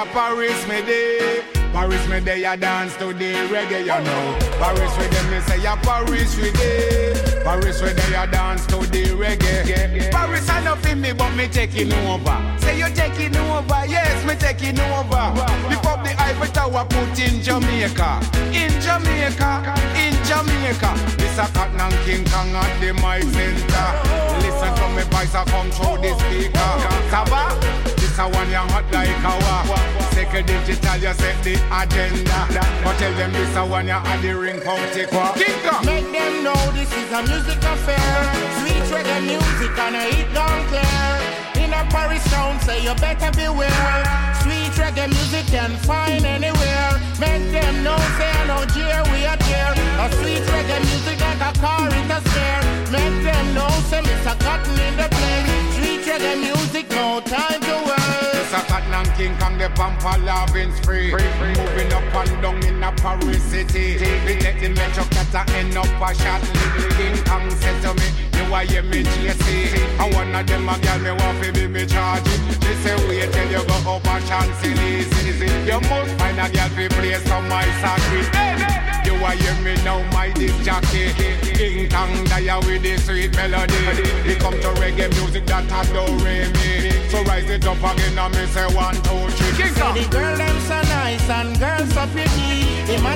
Paris me day. Paris me day, I dance to the reggae, you know. Paris with them, me say a Paris with day. Paris with day, I dance to the reggae. Paris I know me, but me taking over. Say you taking over, yes, me taking over. Lift up the Eiffel Tower, put in Jamaica. In Jamaica, in Jamaica. This a Cotton and King Kong at the mic center. Listen to me voice, I come through the speaker. Kaba, this a one you hot like a wa. Second digital, you set the agenda. But tell them this a one you had the ring county qua. Make them know this is a music affair. Sweet reggae music and a hit gone clear. In a Paris town, say you better beware. Sweet reggae music can find anywhere. Make them know, say no cheer, we are here. A sweet reggae music like a car in the scare. Make them know, say Mr. Cotton in the place. Sweet reggae music, no time to waste. Mr. Cotton and King Kong, the Pampa loving spree. Moving up and down in a Paris city. We take the Metro Cat and end up a shot. Little King Kong said to me, you are your me JC. And one of them a girl me want to be me charging. She say wait till you go up and chance easy. You must find a girl to play some my circuit. You are hear me now, my disc jockey. King Kong die with the sweet melody. He come to reggae music that adore me. So rise it up again and me say 1, 2, 3. King Kong. The girl them so nice and girls so pretty.